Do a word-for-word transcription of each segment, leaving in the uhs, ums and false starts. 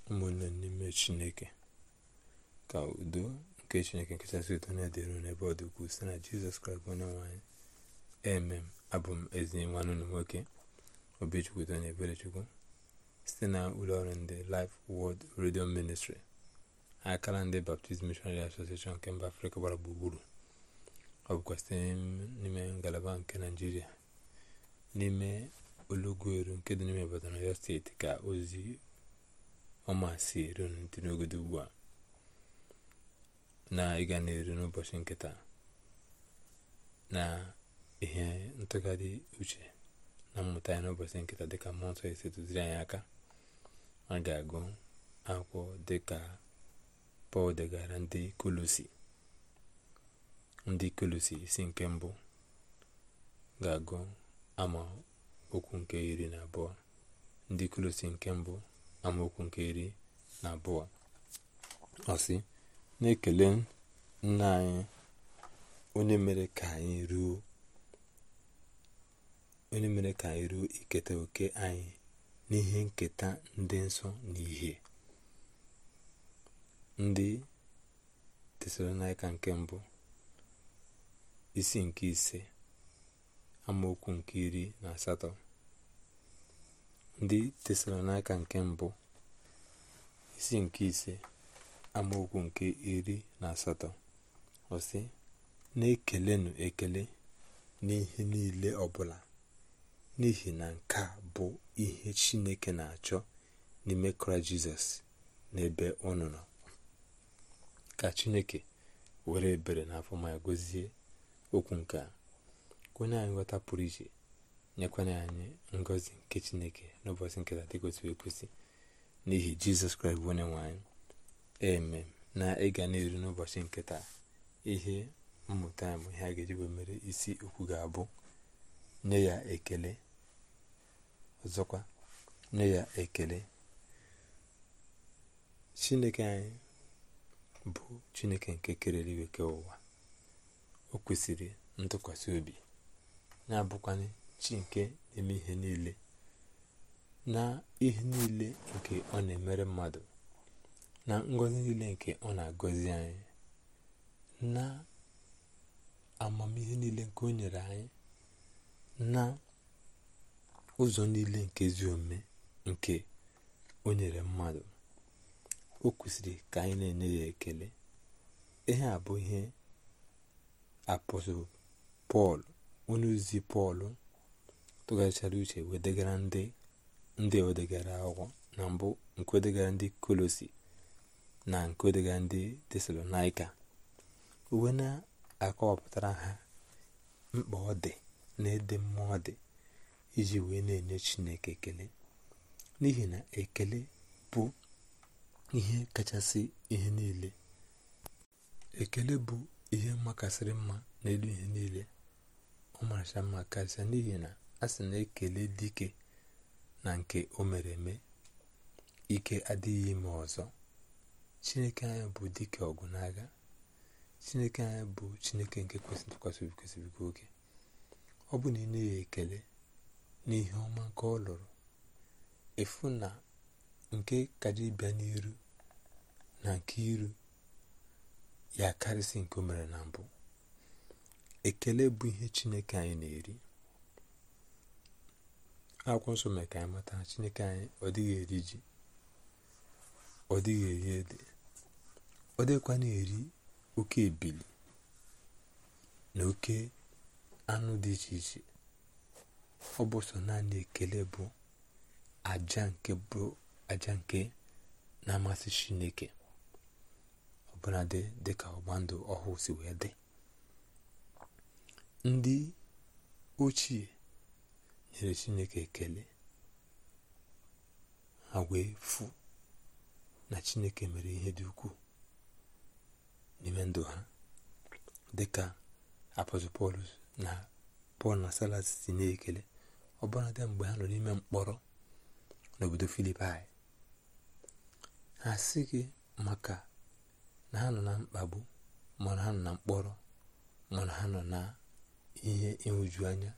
ụmụnne n'ime Chineke, ka udo nke Chineke nkachasị ụtọ na-edere n'ebe ọ dị ukwuu site na Jizọs Kraịst bụ onye nwe anyị. Amen. Abụ m ezi nwanne unu nwoke Obichukwu na Eberechukwu site na ụlọ ọrụ ndị Life Word Radio Ministry, akara ndị Baptist Missionary Association nke mba Afrịka gbara gburugburu. Ọ bụkwa site n'ime ngalaba nke Naịjirịa, n'ime Olugweru nke dị n'ime Ibadan, Ọyọ steeti, ka ozi ọma si eru ntị n'ogodo ugbu a, na ịga na-eru n'ụbọchị nketa na ihe ntụgharị uche na mmụta ya n'ụbọchị nketa dịka mmụọ nsọ esi tụziri anyị aka. A ga-agụ akwụkwọ dịka Pọl degara ndị Kolosi ndị Kolosi isi nke mbụ, ga-agụ ama okwu nke iri na abụọ. Ndị Kolosi nke mbụ amaokwu nke iri na abụọ, ọ sị: na-ekele nna anyị onye mere ka anyị ruo onye mere ka anyị ruo iketa oke anyị n'ihe nketa ndị nsọ na ihe. Ndị Tesalonaịka nke mbụ isi nke ise amaokwu nke iri na asatọ. Ndị Tesalonaịka nke mbụ isi nke ise amaokwu nke iri na asatọ, ọ sị: na-ekelenụ ekele n'ihe niile ọbụla, n'ihi na nke a bụ ihe Chineke na-achọ n'ime Kraịst Jizọs n'ebe unu nọ. Ka Chineke were ebere na afọ ma ya gozie okwu nke a, kwenye anyị nghọta pụrụ iche, nyekwana anyị ngọzi nke Chineke n'ụbọchị nketa dị kwesịrị ekwesị, n'ihi Jizọs Kraịst bụ onye nwe anyị. Amen. Na ịga na-eru n'ụbọchị nketa, ihe mmụta ya bụ ihe a ga-eji wee mere isi okwu ga-abụ nye ya ekele. Ọzọkwa, nye ya ekele. Chineke anyị bụ Chineke nke kere eluigwe ke ụwa. O kwesịrị ntụkwasị obi, na-abụkwanye chi nke na-eme ihe niile. Na ihe niile nke ọ na-emere mmadụ, na ngọzi niile nke ọ na-agọzi anyị, na amamihe niile nke o nyere anyị, na ụzọ niile nke ezi omume nke o nyere mmadụ, o kwesịrị ka anyị na-enye ya ekele. Ihe a bụ ihe apọstọl Pọl, onye ozi Pọl, tụgharịchara uche wedegara ndị ndị odegara akwụkwọ na mbụ, nke odegara ndị Kolosi na nke odegara ndị Tesalonaịka, uwe na-akọwapụtara ha mkpa ọ dị na ịdị mma ọ dị iji wee na-enye Chineke ekele, n'ihi na ekele bụ ihe kachasị ihe niile. Ekele bụ ihe makasịrị mma n'elu ihe niile. Ọ maracha mma karịsịa, n'ihi na a sị na ekele dike na nke o mere eme, ike adịghị ime ọzọ. Chineke anyị bụ dike ọgụ n'agha. Chineke anyị bụ Chineke nke kwesịrị ntụkwasị obi, kwesịrị oke. Ọ bụ na ị na-enye ekele n'ihe ọma nke ọ lụrụ, efu na nke kaja ịbịa n'iru na nke iru ya karịsị nke o mere na mbụ. Ekele bụ ihe Chineke anyị na-eri. Akwụkwọ nsọ mere ka anyị mata na Chineke anyị ọ dịghị eri ji, ọ dịghị eri ede, ọ dịkwa na-eri oke ebili na oke anụ dị iche iche. Ọ bụ sọ naanị ekele bụ aja nke bụ aja nke na-amasị Chineke, ọbụnadị dịka ọgba ndụ ọhụụ si wee dị. Ndị ochie nyere Chineke ekele, ha wee fụ na Chineke mere ihe dị ukwuu n'ime ndụ ha, dịka apọstọl Pọl na Pọl na Silas si na-ekele, ọbụnadị mgbe ha nọ n'ime mkpọrọ n'obodo Filipai. Ha sịghị maka na ha nọ na mkpagbu, ma na ha nọ na mkpọrọ, ma na ha nọ na ihe ịhụju anya,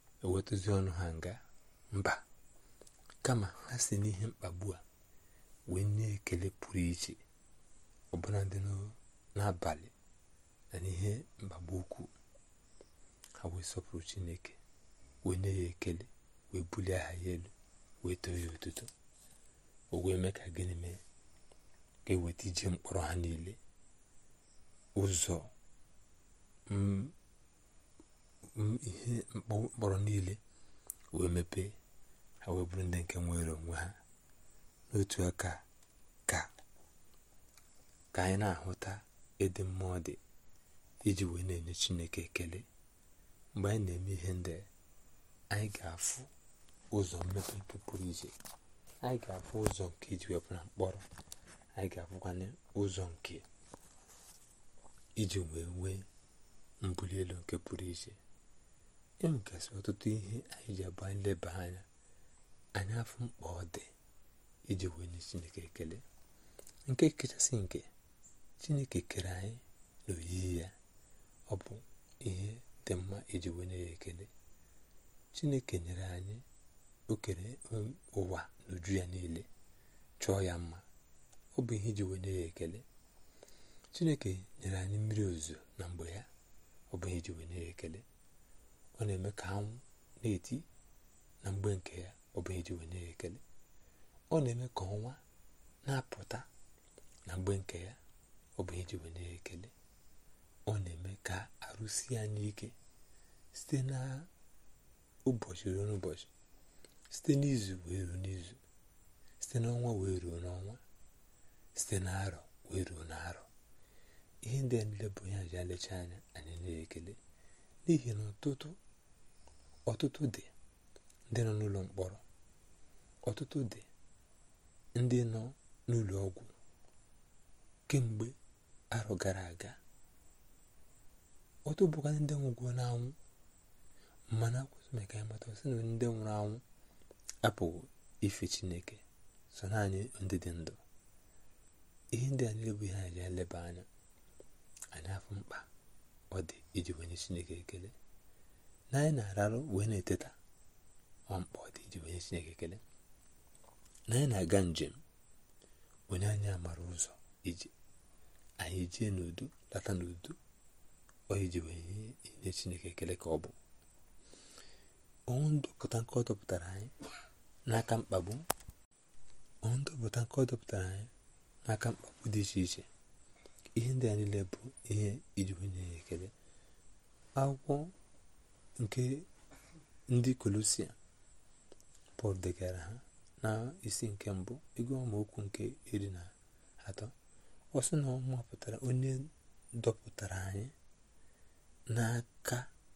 ewetụzi ọnụ ha nga mba, kama ha si n'ihe mkpagbu a ekele pụrụ iche ọbụla dị n'abalị na n'ihe mgbagbu ukwu. Ha wee sọpụrụ Chineke, wee nye ya ekele, wee bulie aha ya elu, wee too ya otuto. O wee mee ka gịnị mee? Ka eweta ije mkpọrọ ha niile, ụzọ ihe mkpọrọ niile wee mepee. Ha wee bụrụ ndị nke nwere onwe ha. N'otu aka ka ka anyị na-ahụta ịdị mmụọ dị iji wee na-enye Chineke ekele. Mgbe anyị na-eme ihe ndị anyị ga-afụ ụzọ mmepe nke pụrụ iche. Anyị ga-afụ ụzọ nke iji wepụ na mkpọrọ. Anyị ga-afụkwanye ụzọ nke iji wee nwee mbuli elu nke pụrụ iche. E nwegasị ọtụtụ ihe anyị ji abụ anyị leba anya, anyị afụ mkpa ọ dị iji wee nye Chineke ekele. Nke kachasị nke Chineke kere anyị n'oyiyi ya, ọ bụ ihe dị mma iji wee nye ya ekele. Chineke nyere anyị, o kere ụwa n'uju ya niile, chọọ ya mma. Ọ bụ ihe iji wee nye ya ekele. Chineke nyere anyị mmiri ozuzo na mgbe ya, ọ bụ ihe iji wee nye ya ekele. Ọ na-eme ka anwụ na-eti na mgbe nke ya, ọ bụ ihe iji wee nye ya ekele. Ọ na-eme ka ọnwa na-apụta na mgbe nke ya, ọ bụ ihe iji wee nye ya ekele. Ọ na-eme ka arụsi anyị ike site na ụbọchị ruo n'ụbọchị, site n'izu wee ruo n'izu, site n'ọnwa wee ruo n'ọnwa, site n'arọ wee ruo n'arọ. Ihe ndị a niile bụ ya ji alecha anya, anyị nye ya ekele. N'ihi na ọtụtụ ọtụtụ dị ndị nọ n'ụlọ mkpọrọ, ọtụtụ dị ndị nọ n'ụlọ ọgwụ kemgbe arọ gara aga. Ọtụtụ bụkwa ndị nwụrụ n'anwụ, mana akwụsị maka ya mata sị na ndị nwụrụ anwụ apụghị ife Chineke, so naanị ndị dị ndụ. Ihe ndị a niile bụ ihe anyị ji eleba anya, anyị afụ mkpa ọ dị iji wee nye Chineke ekele. Na anyị na-ararụ wee na-eteta, ọ mkpa ọ dị iji wee nye Chineke ekele. Na anyị na-aga njem, onye anyị amara ụzọ ije, anyị jee n'udo lata n'udo, ọ iji wee nye Chineke ekele ka ọ bụ. Ọnwụ ndọpụta nke ọ dọpụtara anyị n'aka mkpagbu, ọnwụ ndọpụta nke ọ dọpụtara anyị n'aka mkpagbu dị iche iche. Ihe ndị a niile bụ ihe iji wee nye ya ekele. Akwụkwọ nke ndị Kolosia, Pọl degara ha na isi nke mbụ, ego amaokwu nke iri na atọ. Ọ sị na ọ mapụtara onye dọpụtara anyị n'aka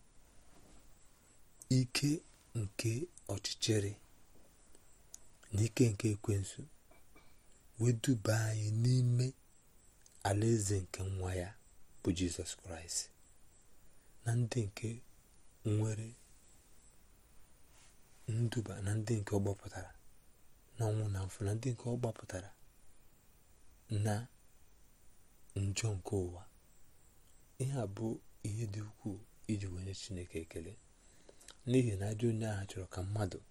ike nke ọchịchịrị na ike nke ekwensu, wee duba anyị n'ime alaeze nke nwa ya bụ Jizọs Kraịst. Na ndị nke nwere nduba, na ndị nke ọ gbapụtara n'ọnwụ na mfu, na ndị nke ọ gbapụtara na njọ nke ụwa. Ihe a bụ ihe dị ukwuu iji wee nye Chineke ekele. N'ihi na ajọ onye ahụ chọrọ ka mmadụ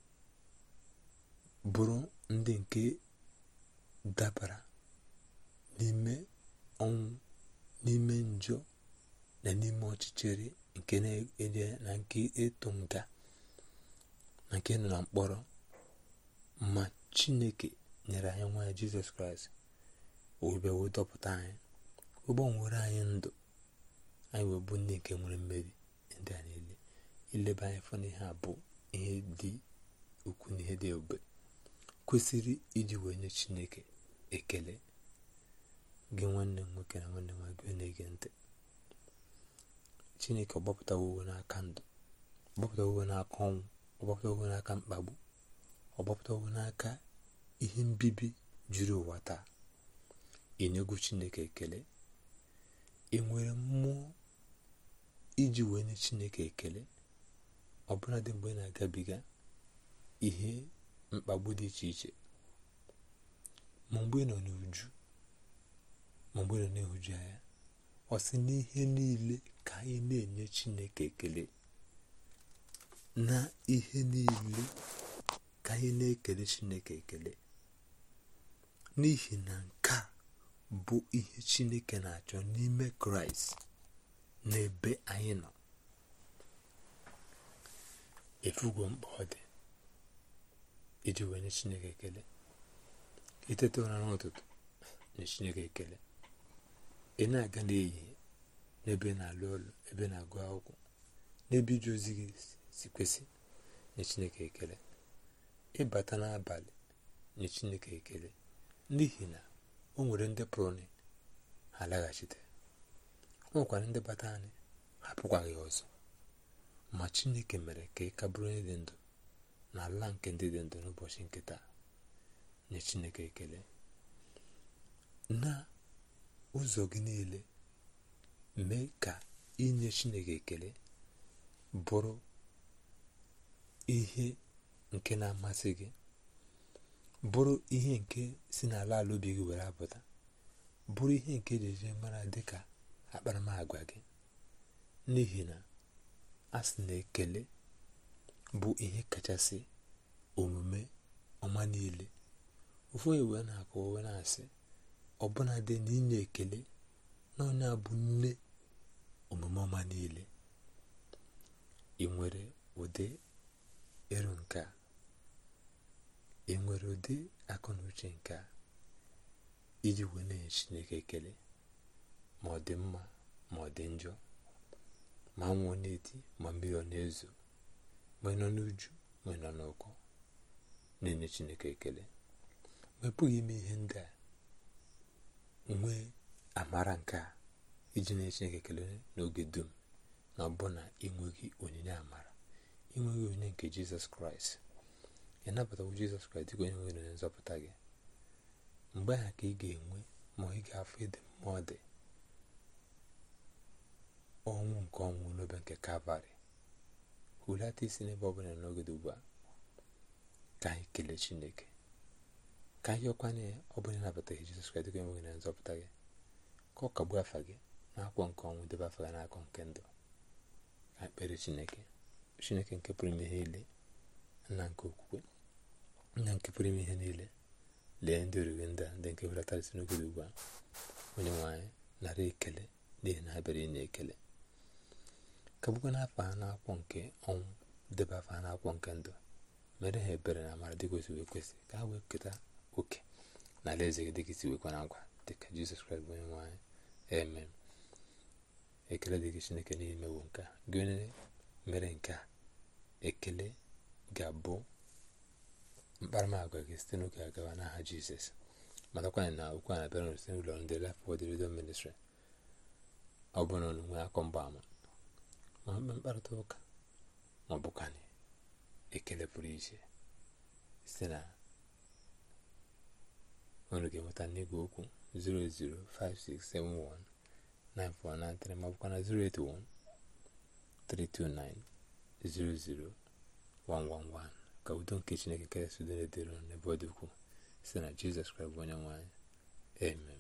bụrụ ndị nke dabara n'ime ọnwụ, n'ime njọ, na n'ime ọchịchịrị nke na-enye na nke ịtụ nga, na nke nọ na mkpọrọ. Ma Chineke nyere anyị nwa ya Jizọs Kraịst, o wee wee dọpụta anyị, o gbanwere anyị ndụ, anyị wee bụ ndị nke nwere mmeri. Ndị a niile ileba anyị fọ n'ihe a bụ ihe dị ukwuu na ihe dị ebube, kwesịrị iji wee nye Chineke ekele. Gị nwanne m nwoke na nwanne m nwaanyị na-ege ntị, Chineke ọ gbapụtawo uwe n'aka ndụ, ọ gbapụtawo uwe n'aka ọnwụ, ọ gbapụtawo uwe n'aka mkpagbu, ọ gbapụtawo n'aka ihe mbibi juru ụwa taa. Enyego Chineke ekele. Ị nwere mmụọ iji wee nye Chineke ekele, ọbụla dị mgbe ị na-agabiga ihe mkpagbu dị iche iche, ma mgbe ị nọ n'uju, ma mgbe ị nọ n'ịhụju anya. Ọ sị n'ihe niile ka anyị na-enye Chineke ekele. Na ihe niile ka anyị na-ekele Chineke ekele. n'ihi na nke a bụ ihe Chineke na-achọ n'ime Kraịst n'ebe anyị nọ. Efugo mkpa ọ dị iji wee nye Chineke ekele. Itete ụra n'ụtụtụ nye Chineke ekele. Ị na-aga n'ehihie, n'ebe na-alụ ọrụ, ebe na-agụ akwụkwọ, n'ebe ije ozi gị si kwesị, nye Chineke ekele. Ịbata n'abalị, nye Chineke ekele, n'ihi na o nwere ndị pụrụ ha laghachite, o nwekwara ndị bata anyị hapụkwaghị ọzọ, ma Chineke mere ka ị ka bụrụ onye dị ndụ n'ala nke ndị dị ndụ n'ụbọchị nke taa. Nye Chineke ekele. Na ụzọ gị niile, mee ka inye Chineke ekele bụrụ ihe nke na-amasị gị, bụrụ ihe nke si n'ala ala obi gị were apụta, bụrụ ihe nke eji mara dịka akparamagwa gị, n'ihi na a sị na ekele bụ ihe kachasị omume ọma niile. Ofu onye wee na-akọ wee na-asị ọbụna dị n'inye ekele na onye abụ nne omume ọma niile. Ị nwere ụdị ịrụ nke a? Ị nwere ụdị akọ na uche nke a iji wee na-enye Chineke ekele, ma ọ dị mma ma ọ dị njọ, ma nwụọ n'eti ma mmiri ọ na-ezo, ma ị nọ n'uju ma ị nọ n'ụkọ, na-enye Chineke ekele? Ma ị pụghị ime ihe ndị a nwee amara nke a iji na-enye Chineke ekele n'oge dum, na ọbụna ịnweghị onyinye amara, ịnweghị onyinye nke Jizọs Kraịst. Ị nabatawo Jizọs Kraịst dịka onye nwe na onye nzọpụta gị. Mgbe ahụ ka ị ga-enwe ma ị ga-afụ ịdị mma ọ dị ọnwụ nke ọnwụ n'obe nke Kalvarị. Hulata isi n'ebe ọ bụla n'oge dị ugbu a, ka anyị kelee Chineke, ka anyị ọkwanye ọ bụla ịnabataghị Jizọs Kraịst dịka onye nwe na onye nzọpụta gị, ka ọ kagbuo afa gị n'akwụkwọ nke ọnwụ, debe afa gị n'akụkọ nke ndụ. Ka anyị kpere Chineke. Chineke nke pụrụ ime ihe niile, nna nke okwukwe, nna nke pụrụ ime ihe niile, lee ndị oriri ndị a ndị nke hulatara isi n'oge dị ugbu a. Onye nwe anyị, nara ekele n'ihi na ha bịara inye ekele. Kagbukwa n'afọ ha n'akwụkwọ nke ọnwụ, debe afa ha n'akwụkwọ nke ndụ. Mere ha ebere na amara dịka o si wee kwesị, ka ha wee keta oke na alaeze gị dịka isi wekwa na agwa, dịka Jizọs Kraịst bụ onye nwe anyị. Amen. Ekele dịgị Chineke n'ihi imewo nke a. Gị onye mere nke a, ekele ga-abụ mkparamagwa gị site n'oge agawa n'aha Jizọs. Matakwana na okwu a na-abịara site n'ụlọ ndị Life Word Radio Ministry. Ọ bụ na unu nwee akọ mgbaama ma mkparịta ụka ma ọ bụkwanị ekele pụrụ iche, site na unu ga-enweta n'igwe okwu zero zero five six seven one nine four nine three ma ọ bụkwa na zero eight one three two nine zero zero one one one. Ka udo nke Chineke kere sudo na-edere n'ebe ọ dị ukwuu, site na Jizọs Kraịst bụ onye nwe anyị. Amen.